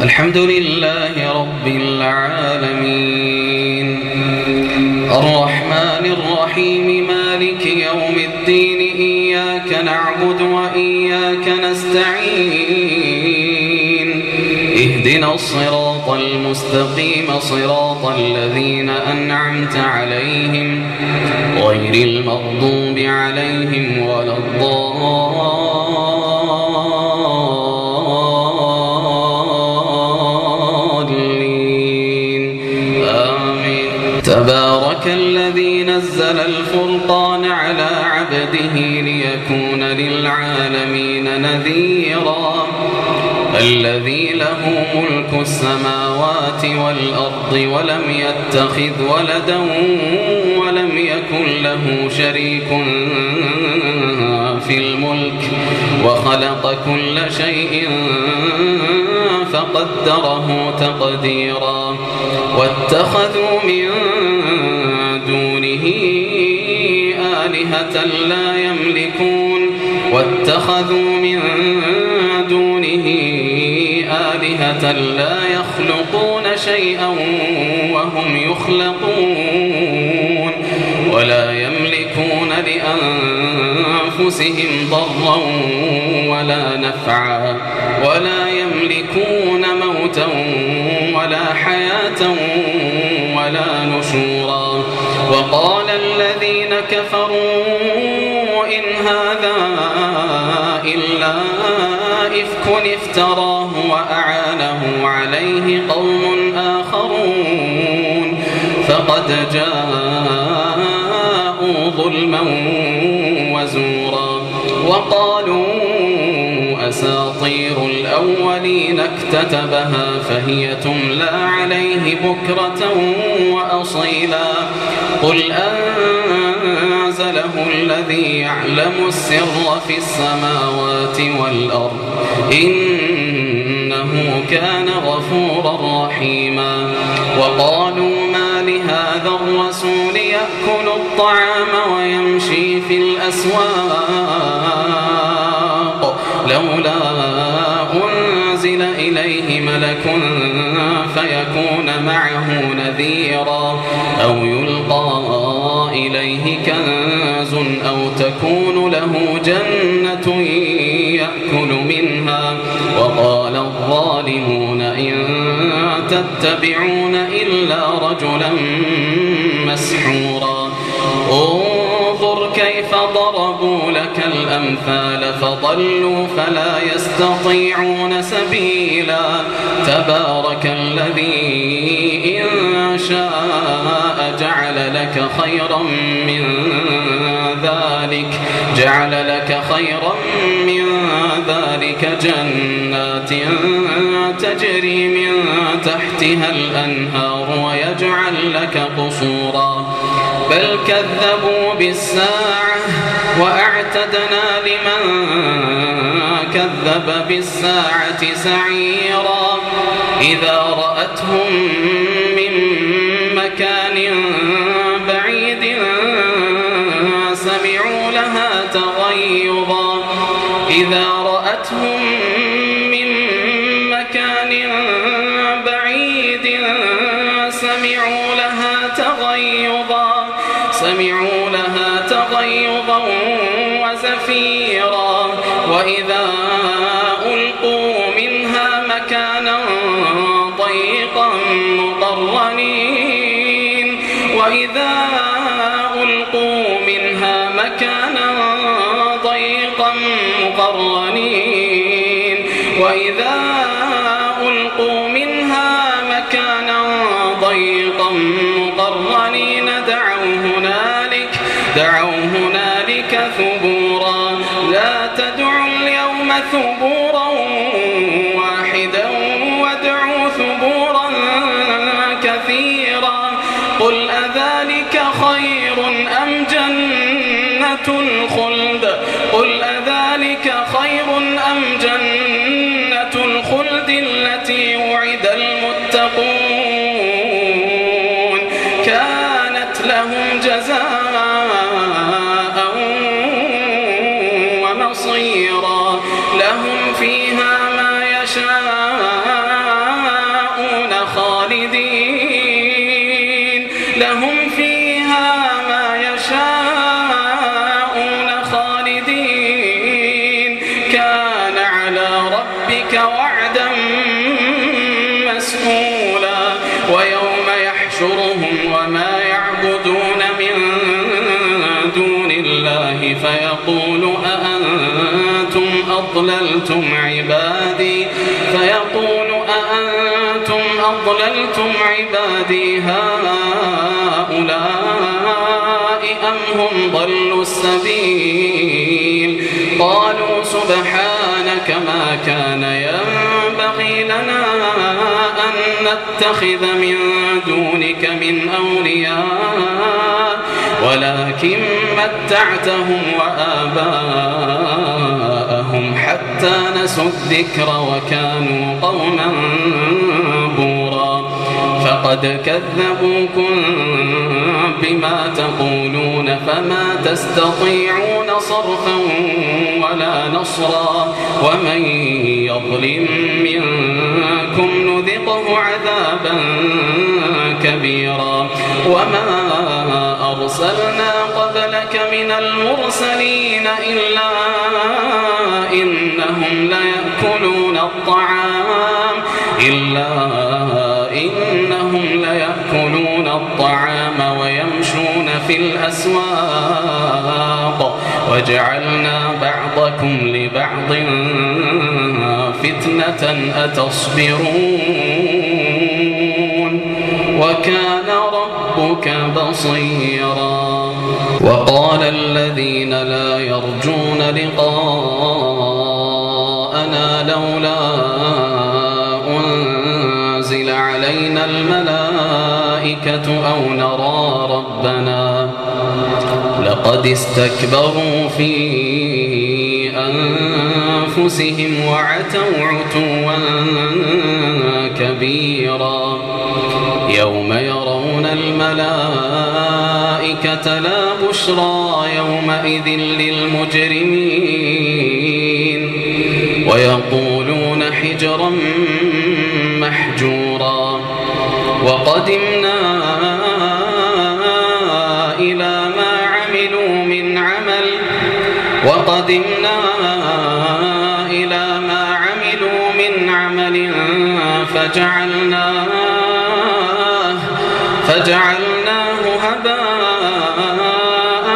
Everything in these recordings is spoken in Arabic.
الحمد لله رب العالمين الرحمن الرحيم مالك يوم الدين إياك نعبد وإياك نستعين اهدنا الصراط المستقيم صراط الذين أنعمت عليهم غير المغضوب عليهم ولا الضالين آمين. تبارك الذي نزل الفرقان على عبده ليكون للعالمين نذيرا الذي له ملك السماوات والأرض ولم يتخذ ولدا ولم يكن له شريك في الملك وخلق كل شيء فقدره تقديرا واتخذوا من دونه آلهة لا يملكون لا يخلقون شيئا وهم يخلقون ولا يملكون لأنفسهم ضرا ولا نفعا ولا يملكون موتا ولا حياة ولا نشورا. وقال الذين كفروا إن هذا إلا إفك افتراه وأعانه عليه قوم آخرون فقد جاءوا ظلما وزورا. وقالوا أساطير الأولين اكتتبها فهي تملى عليه بكرة وأصيلا قل أنزله الذي يعلم السر في السماوات والأرض إنه كان غفورا رحيما. وقالوا ما لهذا الرسول يأكل الطعام ويمشي في الأسواق لولا أنزل إليه ملك فيكون معه نذيرا أو يلقى إليه كنز أو تكون له جنة يأكل منها. وقال الظالمون إن تتبعون إلا رجلا مسحورا. انظر كيف ضربوا لك الأمثال فضلوا فلا يستطيعون سبيلا. تبارك الذي إن شاء جعل لك خيرا من ذلك جنات تجري من تحتها الأنهار ويجعل لك قصورا بل كذبوا بالساعة وأعتدنا لمن كذب بالساعة سعيرا. إذا رأتهم من مكان بعيد سمعوا لها تغيظا وزفيرا. وإذا ألقوا منها مكانا ضيقا مقرنين وإذا ألقوا منها مكانا ضيقا مقرنين دعوا هنالك ثبورا. لا تدعوا اليوم ثبورا واحدا وادعوا ثبورا كثيرا. قل أذلك خير أم جنة الخلد التي وعد المتقون كانت لهم جزاء ومصيرا. لهم فيها ما يشاءون يحشرهم وما يعبدون من دون الله فيقول أأنتم أضللتم عبادي هؤلاء أم هم ضلوا السبيل قالوا سبحانك ما كان ينبغي لنا أن نتخذ من دونك من أولياء ولكن متعتهم وآباءهم حتى نسوا الذكر وكانوا قوما بورا فقد كذبوكم بما تقولون فما تستطيعون صرفا ولا نصرا ومن يظلم منكم نذقه عذابا كبيرا وما أرسلنا قبلك من المرسلين إلا إنهم ليأكلون الطعام ويمشون في الأسواق وجعلنا بعضكم لبعض فتنة أتصبرون وكان ربك بصيرا وقال الذين لا يرجون لقاءنا لولا أنزل علينا الملائكة أو نرى ربنا لقد استكبروا في أنفسهم وعتوا عتوا كبيرا يوم يرون الملائكة لا بشرى يومئذ للمجرمين ويقولون حجرا محجورا وقدمنا إلى ما عملوا من عمل فجعلناه هباء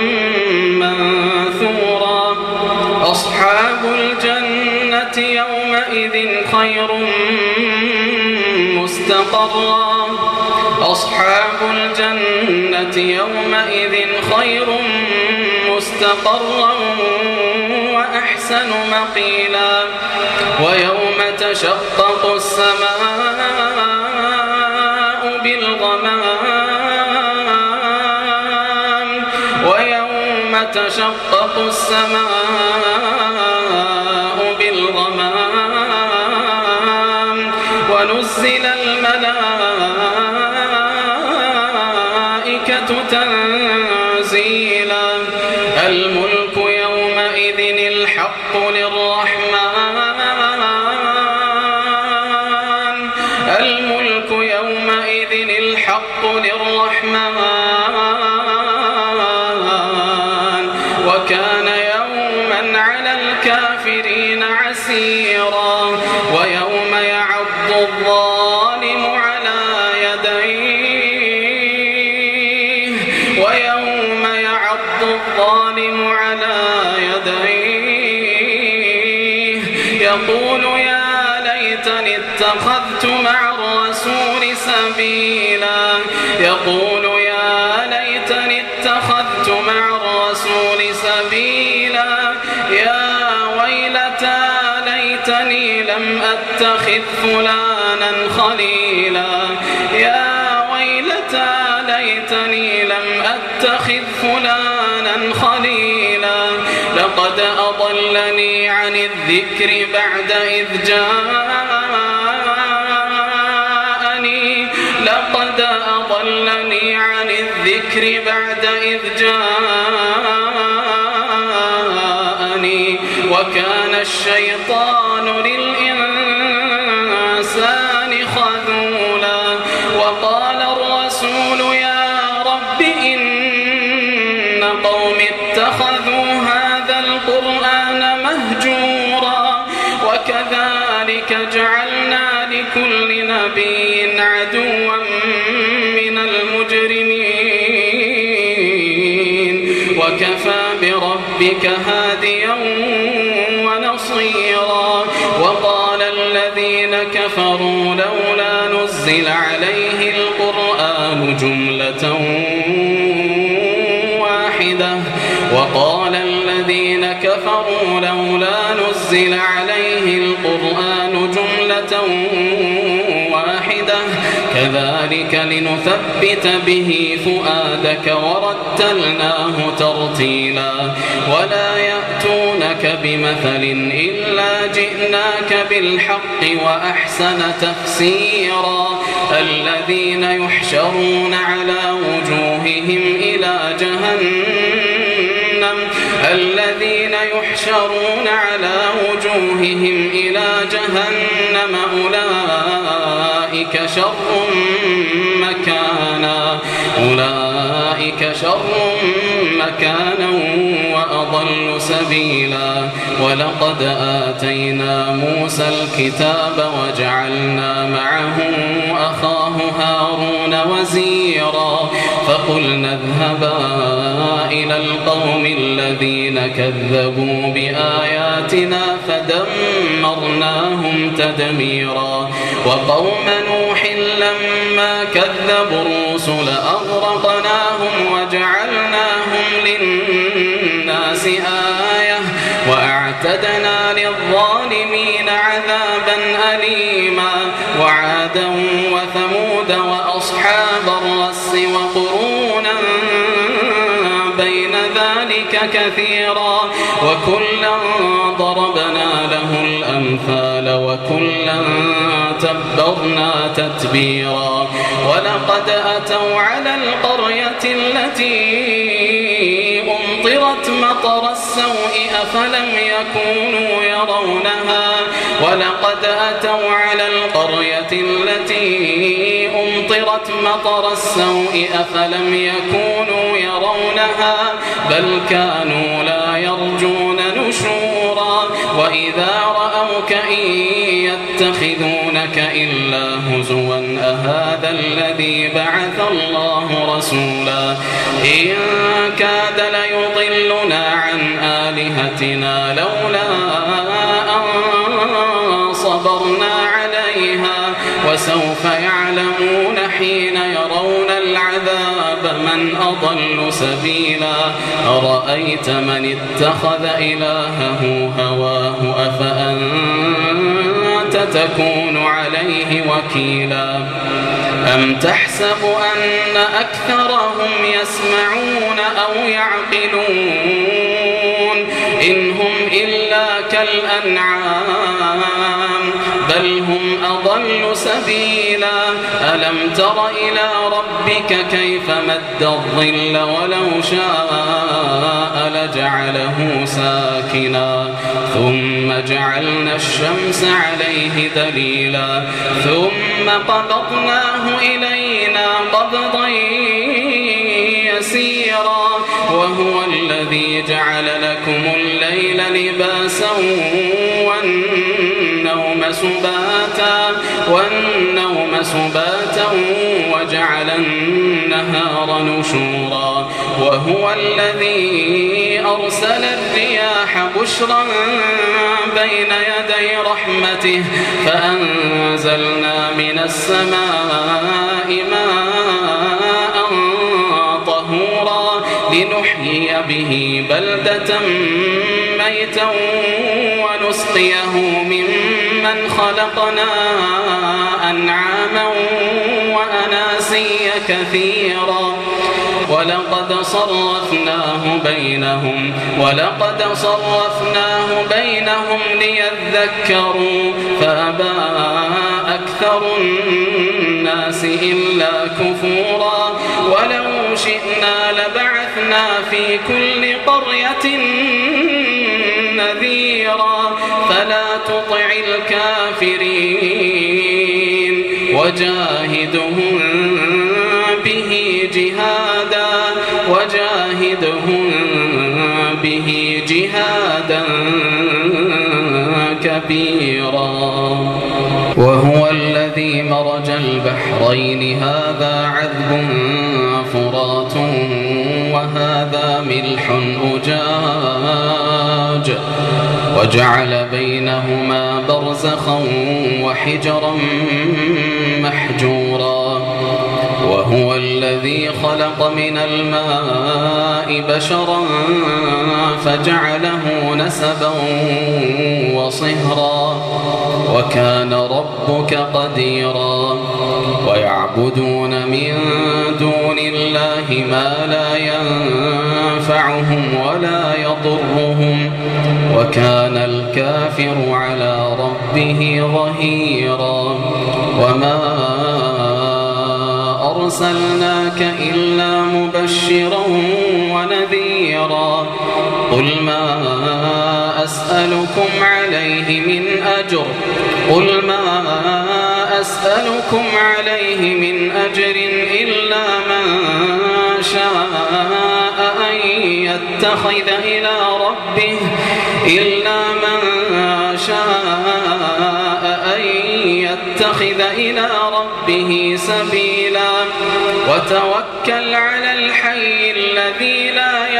منثورا أصحاب الجنة يومئذ خير مستقرا وأحسن مقيلا ويوم تشقق السماء بالغمام ونزل الملائكة تنزيلا الملك يومئذ الحق للرحمن وكان يوما على الكافرين عسيرا ويوم يعض الظالم على يديه يقول يا ليتني اتخذت مع الرسول سبيلا يا ويلتى ليتني لم أتخذ فلانا خليلا لقد أضلني عن الذكر بعد إذ جاءني وكان الشيطان للإنسان خذولا وقال الرسول يا رب إن قوم اتخذوا هذا القرآن مهجورا وكذلك جعلنا لكل نبي عدوا ربك هاديا ونصيرا. وقال الذين كفروا لولا نزل عليه القرآن جملة واحدة. وقال الذين كفروا لولا نزل عليه القرآن جملة واحدة كذلك لنثبت به فؤادك ورتلناه ترتيلا. ولا يأتونك بمثل إلا جئناك بالحق وأحسن تفسيرا. الذين يحشرون على وجوههم إلى جهنم أولئك شر مكانا وأضل سبيلا. ولقد آتينا موسى الكتاب وجعلنا معه أخاه هارون وزيرا. فقلنا اذهبا إلى القوم الذين كذبوا بآياتنا فدمرناهم تدميرا. وقوم نوح لما كذبوا الرسل أغرقناهم وجعلناهم للناس آية وأعتدنا للظالمين عذابا أليما. وعادا وثمود وأصحاب الرس وقرونا بين ذلك كثيرا. وكلا ضربنا له الأمثال وكلا تبرنا تتبيرا. ولقد أتوا على القرية التي أمطرت مطر السوء أفلم يكونوا يرونها. ولقد أتوا على القرية التي أمطرت مطر السوء أفلم يكونوا يرونها بل كانوا لا يرجون نشورا. وإذا رأوك إن يتخذونك إلا هزوا أهذا الذي بعث الله رسولا. إن كاد ليضلنا عن آلهتنا لولا أن صبرنا عليها. وسوف يعلمون حين يرون العذاب من أضل سبيلا. أرأيت من اتخذ إلهه هواه أفأنت تكون عليه وكيلا. أم تحسب أن أكثرهم يسمعون أو يعقلون إن هم إلا كالأنعام بل هم أضل سبيلا. ألم تر إلى ربك كيف مد الظل ولو شاء لجعله ساكنا ثم جعلنا الشمس عليه دليلا ثم قبضناه إلينا قبضا يسيرا. وهو الذي جعل لكم الليل لباسا والنوم سباتا وجعل النهار نشورا. وهو الذي أرسل الرياح بشرا بين يدي رحمته فأنزلنا من السماء ماء طهورا لنحيي به بلدة ميتا ونسقيه ممن خلقنا أنعاما وأناسيا كثيرا. ولقد صرفناه بينهم ليذكروا فأبى أكثر الناس إلا كفورا. ولو شئنا لبعثنا في كل قرية نذيرا فلا تطع الكافرين وجاهدهم به جهادا كبيرا. وهو الذي مرج البحرين هذا عذب فرات هذا ملح أجاج وجعل بينهما برزخا وحجرا محجورا وهو الذي خلق من الماء بشرا فجعله نسبا وصهرا وكان ربك قديرا ويعبدون من دون الله ما لا ينفعهم ولا يضرهم وكان الكافر على ربه ظهيرا وما أرسلناك إلا مبشرا ونذيرا قل ما أسألكم عليه من أجر إلا من شاء أن يتخذ إلى ربه سبيلا وتوكل على الحي الذي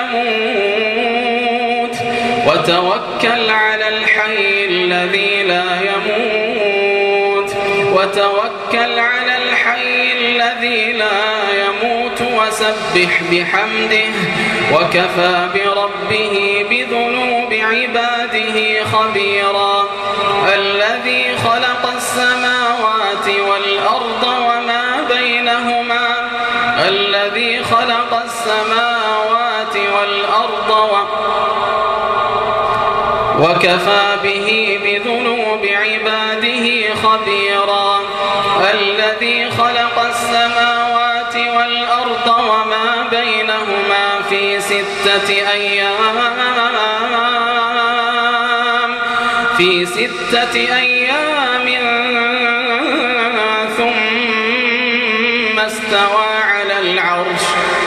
لا يموت وسبح بحمده وكفى بربه بذنوب عباده خبيرا الذي خلق السماوات والأرض وكفى به بذنوب عباده خبيرا الذي خلق السماوات والأرض وما بينهما في 6 أيام ثم استوى على العرش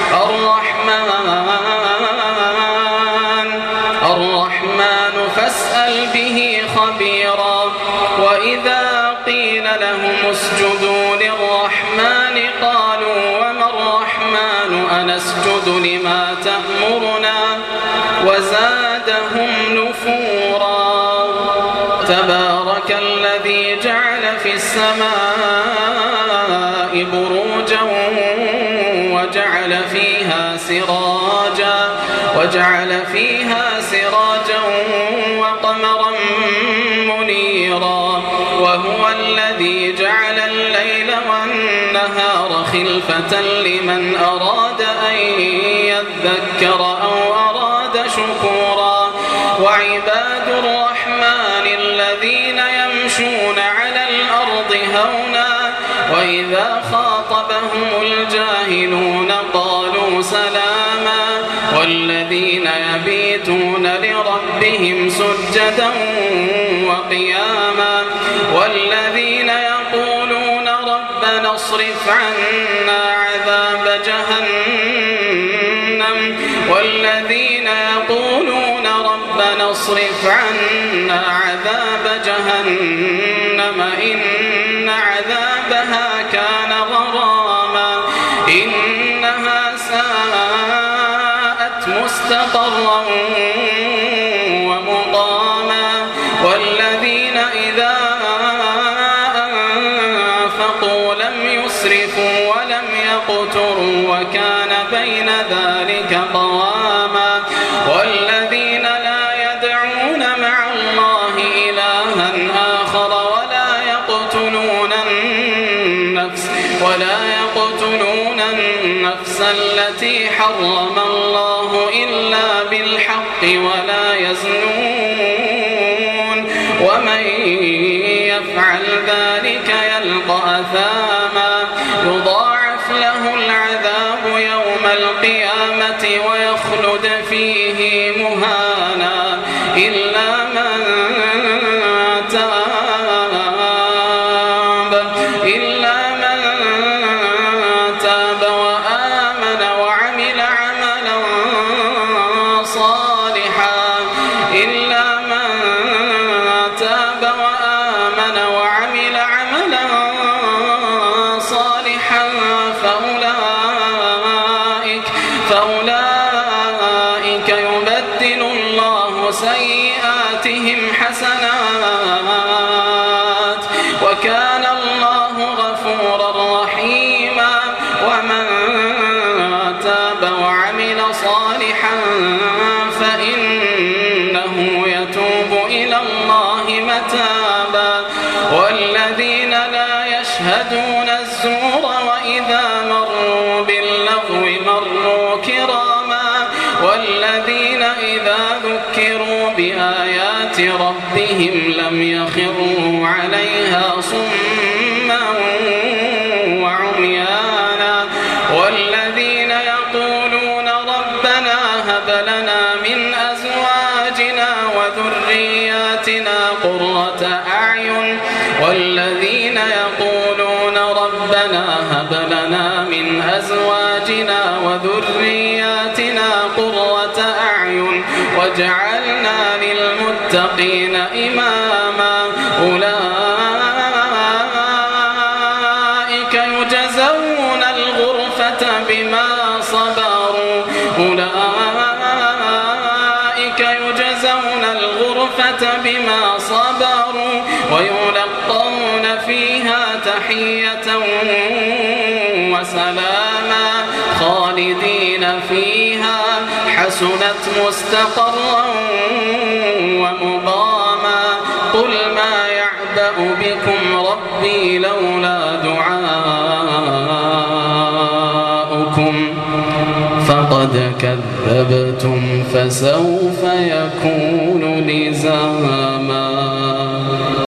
الرحمن فاسأل به خبيرا وإذا قيل لهم اسجدوا للرحمن قالوا وما الرحمن أنسجد لما تأمرنا وزادهم نفورا تبارك الذي جعل في السماء بروجا وجعل فيها سراجا وقمرا منيرا وهو الذي جعل الليل والنهار خلفة لمن أراد أن يذكر أو أراد شكورا وعباد الرحمن الذين يمشون على الأرض هونا وإذا خاطبهم الجاهلون قالوا سلاما والذين يبيتون لربهم سجدا وقياما والذين يقولون ربنا اصرف عنا عذاب جهنم إن عذابها كان غراما إنها ساءت مستقرا ومقاما والذين إذا أنفقوا لم يسرفوا ولم يقتروا وكان بين ذلك قواما والذين لا يدعون مع الله إلها آخر ولا يقتلون النفس التي حرم الله إلا بالحق ولا يزنون ومن يفعل ذلك يلقى أثاما يضاعف له العذاب يوم القيامة ويخلد فيه مهانا إلا من تاب وآمن وعمل عملا صالحا فأولئك ويشهدون الزور وإذا مروا باللغو مروا كراما والذين إذا ذكروا بآيات ربهم لم يخروا عليها صما وعميانا والذين يقولون ربنا هب لنا من أزواجنا وذرياتنا قرة أعين والذين يقولون ربنا هب لنا من أزواجنا وذرياتنا قرة أعين واجعلنا للمتقين إماما أولئك يجزون الغرفة بما صبروا بما صبروا ويلقون فيها تحية وسلاما خالدين فيها حسنت مستقرا ومقاما قل ما يعبأ بكم ربي لولا دعاؤكم فقد كذبتم فسوف يكون لزاما.